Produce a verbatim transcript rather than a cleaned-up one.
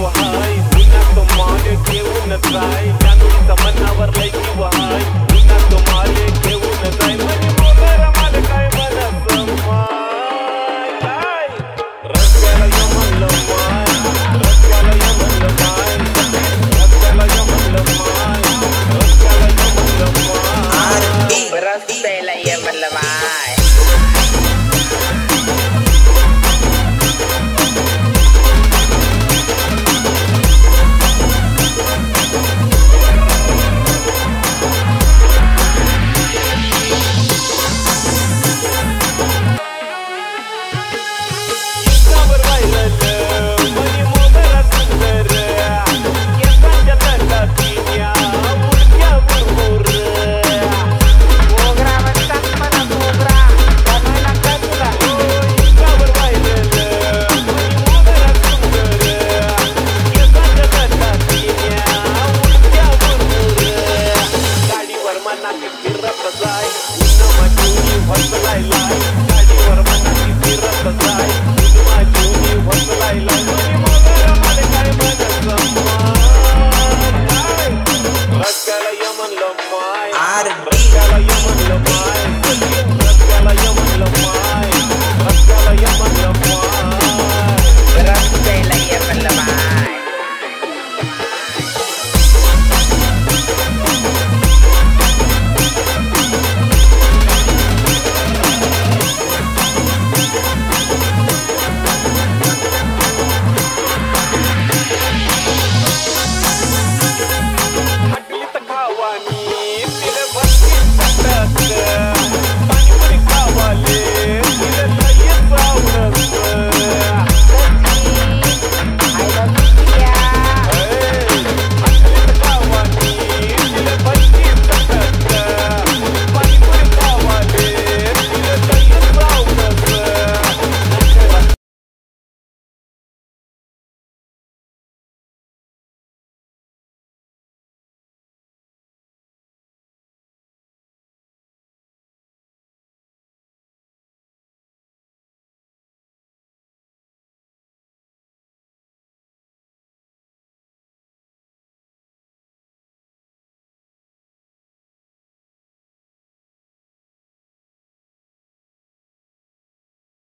वहाय पुन्हा तो मागे घेऊन जाय जानूचा मनावर लय की वहाय पुन्हा तो मागे घेऊन जाय मनी मोगर मला काय मनस माय काय रस्त्याला ये म्हणलं माय रस्त्याला ये म्हणलं माय रस्त्याला ये म्हणलं माय रस्त्याला ये म्हणलं माय रस्त्याला ये म्हणलं माय खावानी